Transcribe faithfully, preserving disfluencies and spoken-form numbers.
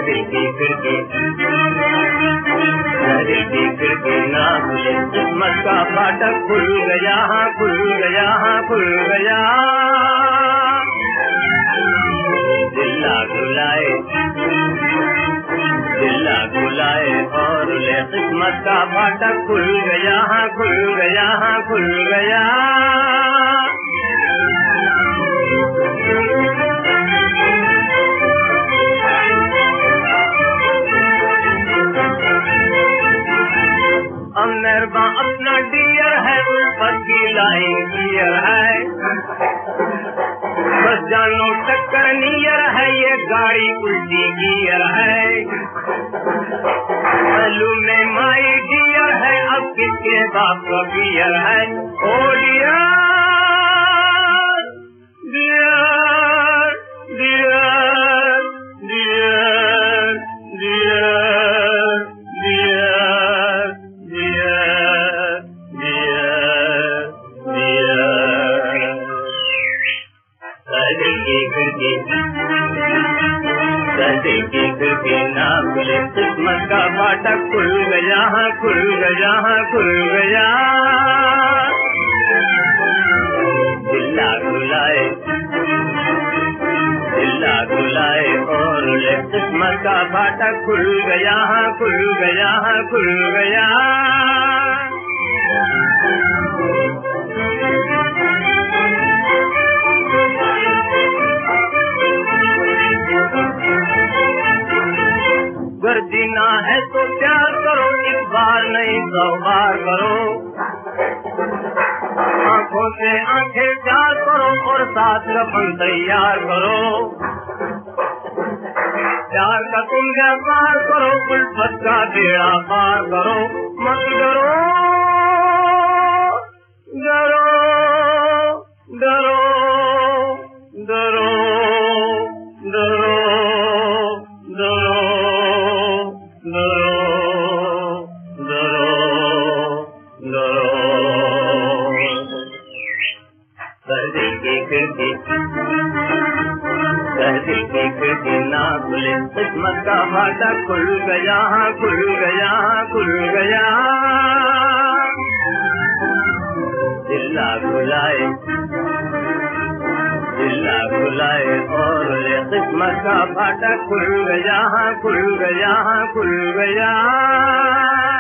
दिल की खिड़की दिल की खिड़की ना खुले, किस्मत का फाटक खुल गया, खुल गया, खुल गया। दिल्ला गुलाए दिल्ला गुलाए और ले, किस्मत का फाटक खुल गया, खुल गया, खुल गया। अमेरबा अपना डियर है, ऊपर की लाइन क्लियर है, बस जानो टक्कर नियर है, ये गाड़ी उल्टी गियर है। मालूम में माई डियर है, अब किसके बाप का बियर है। Oh dear dear dear dear dear dear दिल की खिड़की ना खुले, किस्मत का फाटक खुल गया, खुल गया, खुल गया। दिल्ला गुलाए दिल्ला गुलाए और ले, किस्मत का फाटक खुल गया, खुल गया, खुल गया। अगर जीना है तो प्यार करो, इस बार नहीं सौ बार करो। आंखों से आंखें प्यार करो और साथ रफन तैयार करो। प्यार का तुम व्यापार करो, उल्फत का बेड़ा पार करो। मत डरो डरो डरो डरो डरो दिल की खिड़की ना खुले, किस्मत का फाटक खुल गया, खुल गया, खुल गया। दिल्ला गुलाए दिल्ला गुलाए और ले, किस्मत का फाटक खुल गया, खुल गया, खुल गया।